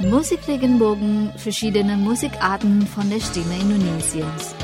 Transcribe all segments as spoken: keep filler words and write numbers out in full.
Musikregenbogen, verschiedene Musikarten von der Stimme Indonesiens.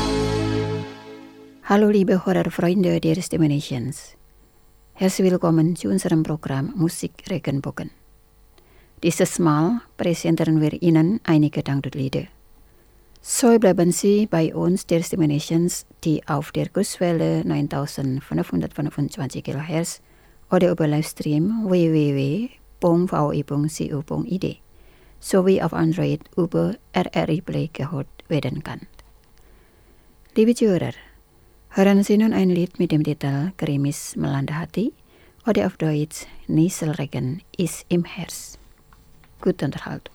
Hallo liebe Hörerfreunde der Stimme Nations. Herzlich willkommen zu unserem Programm Musikregenbogen. Dieses Mal präsentieren wir Ihnen einige Dangdutlieder. So bleiben Sie bei uns der Stimme Nations, die auf der Kurswelle neuntausendfünfhundertfünfundzwanzig Kilohertz oder über Livestream w w w punkt v i punkt c u punkt i d sowie auf Android über R R I Play gehört werden kann. Liebe Zuhörer, hören Sie nun ein Lied mit dem Titel Gerimis Melanda Hati oder auf Deutsch Nieselregen ist im Herz. Gute Unterhaltung.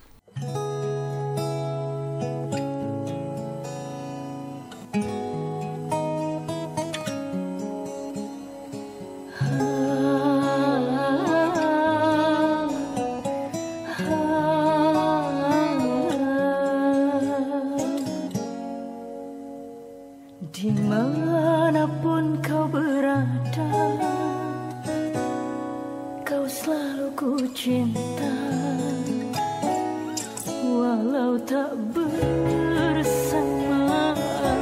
Dimanapun kau berada, kau selalu ku cinta, walau tak bersama.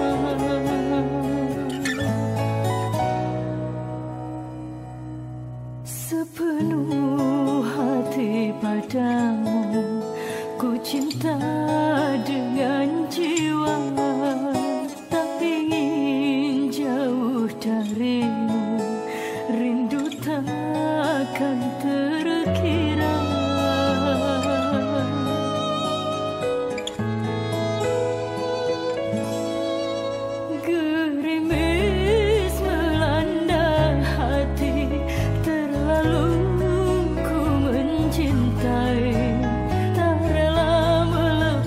Sepenuh hati padamu, ku cinta dengan jiwa. Darimu rindu takkan terkira. Gerimis melanda hati, terlalu ku mencintai, tak rela melepas.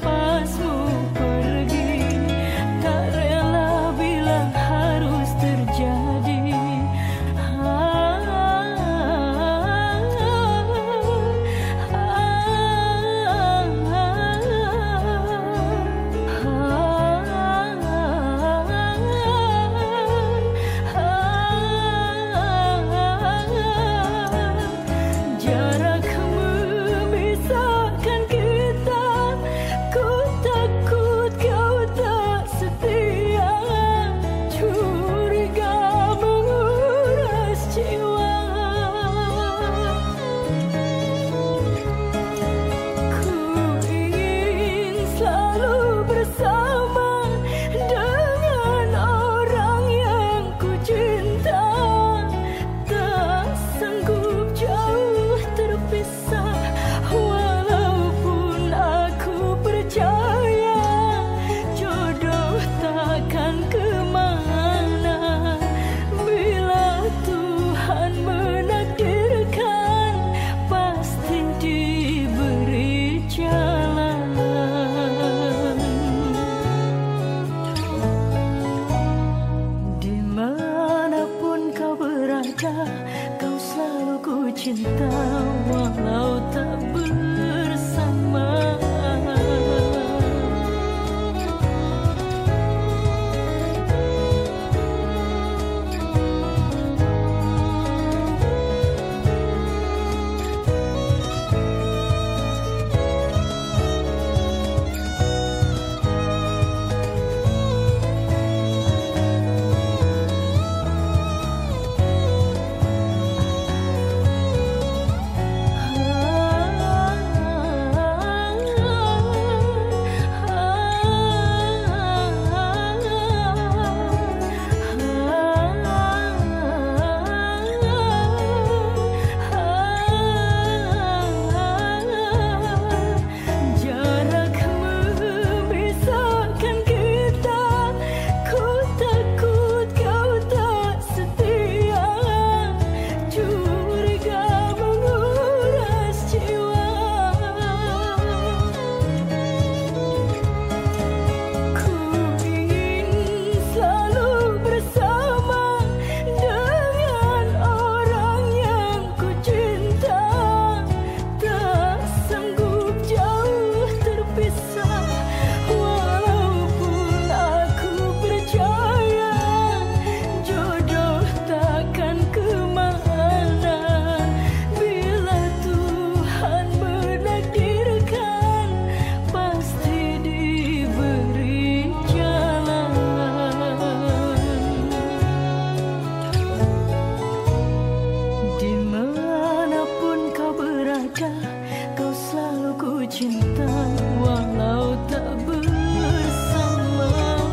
ada, kau selalu ku cinta walau tak bersama.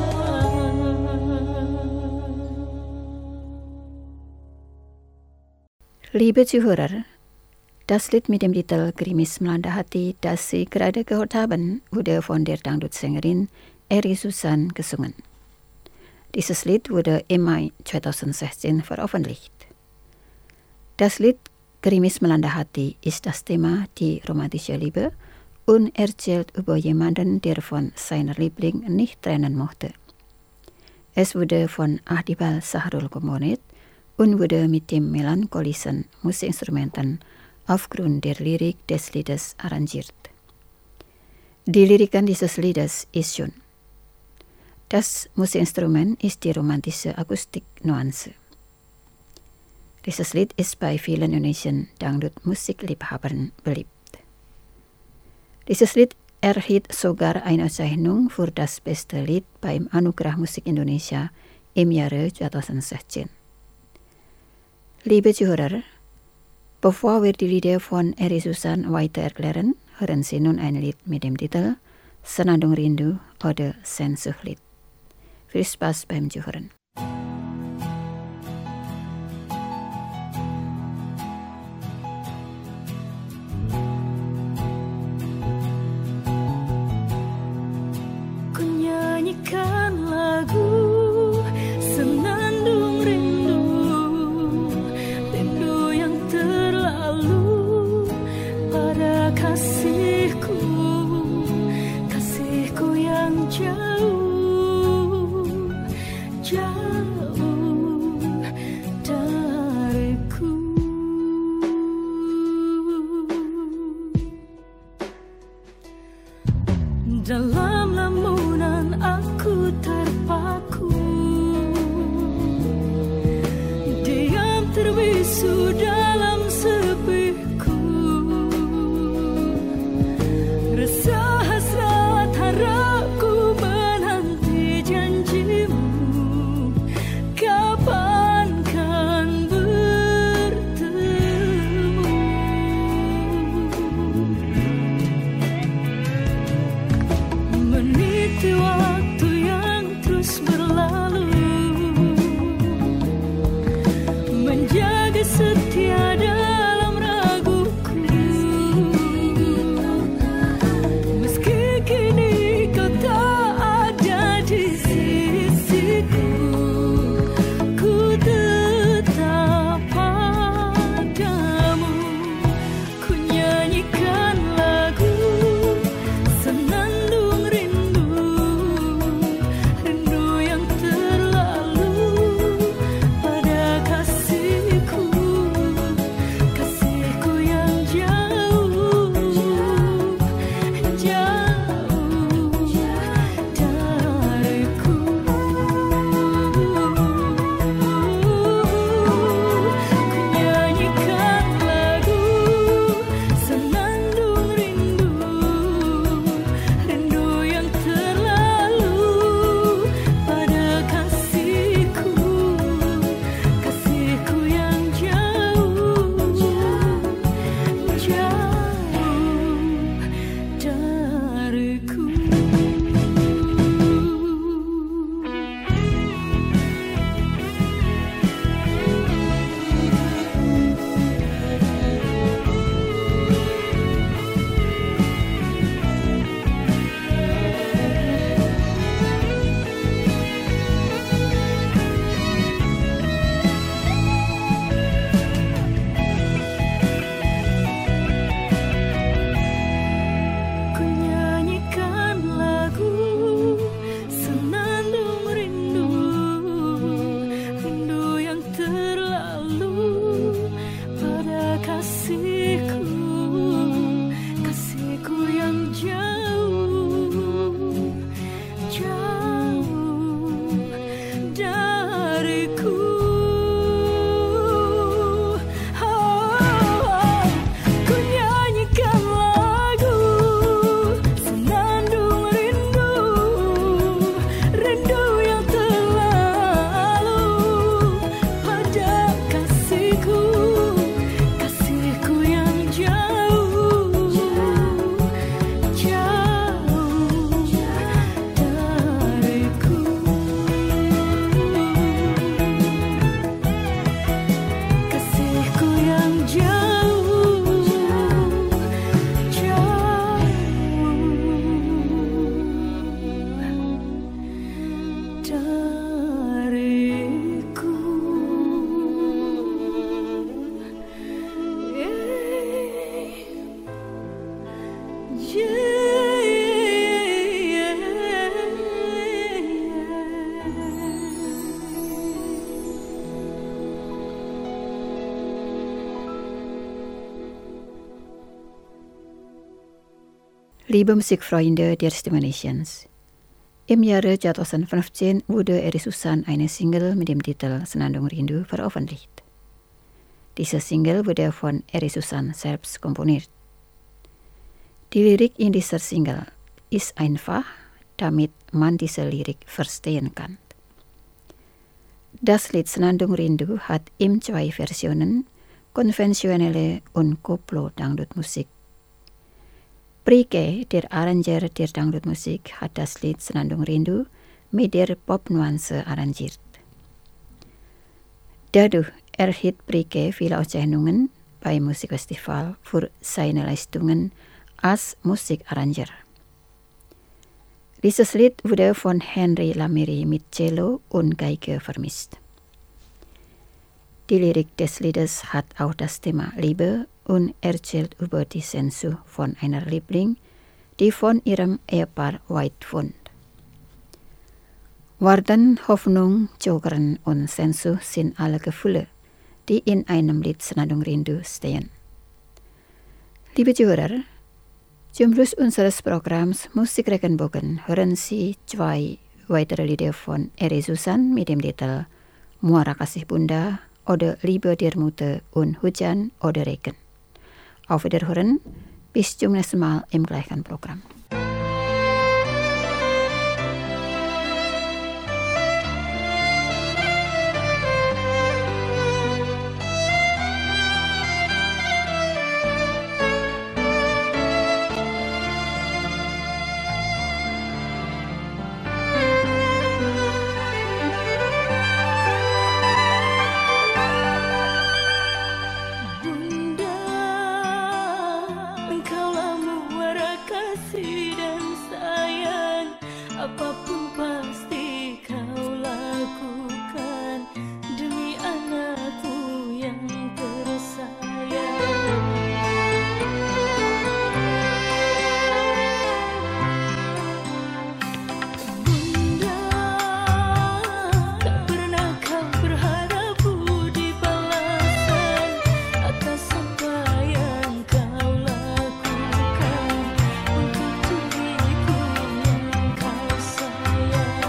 Liebe Zuhörer, das Lied mit dem Titel Gerimis Melanda Hati, das Sie gerade gehört haben, wurde von der Dangdut-Sängerin Eri Susan gesungen. Dieses Lied wurde im Mai zweitausendsechzehn veröffentlicht. Das Lied Gerimis Melanda Hati ist das Thema die romantische Liebe und erzählt über jemanden, der von seiner Liebling nicht trennen mochte. Es wurde von Ahdibal Sahrul komponiert und wurde mit dem melancholischen Musikinstrumenten aufgrund der Lyrik des Liedes arrangiert. Die Lyriken dieses Liedes ist schön. Das Musikinstrument ist die romantische Akustik-Nuance. Dieses Lied ist bei vielen indonesischen Dangdut-Musikliebhabern beliebt. Dieses Lied erhielt sogar eine Auszeichnung für das beste Lied beim Anugerah Musik Indonesia im Jahre zweitausendsechzehn. Liebe Zuhörer, bevor wir die Lieder von Eri Susan weiter erklären, hören Sie nun ein Lied mit dem Titel Senandung Rindu oder Sehnsuchtlied. Viel Spaß beim Zuhören. Ku nyanyikan lagu Senandung Rindu, rindu yang terlalu pada kasihku, kasihku yang jauh, jauh dariku. Dalam lamunan aku terpaku, diam terbisu dalam sepiku. Liebe Musikfreunde der Stimme Nations. Im Jahre zwanzig fünfzehn wurde Eri Susan eine Single mit dem Titel Senandung Rindu veröffentlicht. Diese Single wurde von Eri Susan selbst komponiert. Die Lyrik in dieser Single ist einfach, damit man diese Lyrik verstehen kann. Das Lied Senandung Rindu hat ihm zwei Versionen, konventionelle und Koplo-Dangdut-Musik. Prike, der Arranger der Dangdut-Musik, hat das Lied Senandung Rindu mit der Pop-Nuance arrangiert. Dadurch erhielt Prike viele Auszeichnungen bei Musikfestival für seine Leistungen als Musikarranger. Dieses Lied wurde von Henry Lamiri mit Cello und Geige vermischt. Die Lyrik des Liedes hat auch das Thema Liebe und erzählt über die Sehnsucht von einer Liebling, die von ihrem Ehepaar weit wohnt. Warten, Hoffnung, Jogern und Sehnsucht sind alle Gefühle, die in einem Lied Senandung Rindu stehen. Liebe Zuhörer, zum Schluss unseres Programms Musik Regenbogen hören Sie zwei weitere Lieder von Eri Susan mit dem Titel Muara Kasih Bunda oder Liebe der Mutter und Hujan oder Regen. Auf Wiederhören, bis zum nächsten Mal im gleichen Programm. Apapun pasti kau lakukan demi anakku yang tersayang. Bunda, tak pernah kau berharap budi balasan atas apa yang kau lakukan untuk diriku yang kau sayang.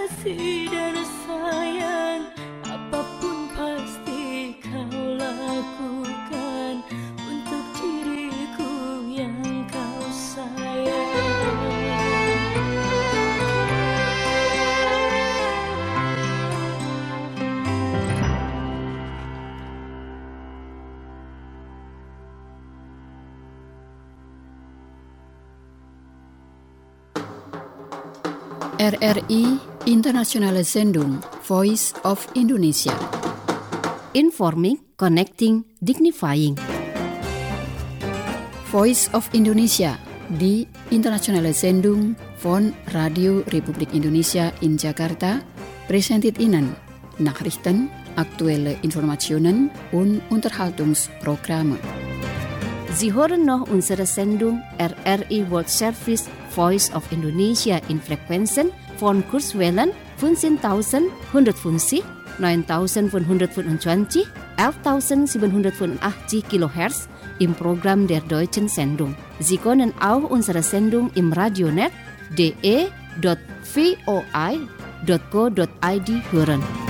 kasih dan sayang, apapun pasti kau lakukan untuk diriku yang kau sayang. R R I Internationale Sendung Voice of Indonesia. Informing, connecting, dignifying. Voice of Indonesia di Internationale Sendung von Radio Republik Indonesia in Jakarta presented Ihnen Nachrichten, aktuelle Informationen und Unterhaltungsprogramme. Sie hören noch unsere Sendung R R I World Service Voice of Indonesia in Frequenzen von Kurzwellen fünfzehntausendeinhundertfünfzig, neuntausendfünfhundertfünfundzwanzig, elftausendsiebenhundertfünfundachtzig Kilohertz im Programm der Deutschen Sendung. Sie können auch unsere Sendung im Radionet d e dot v o i dot co dot i d hören.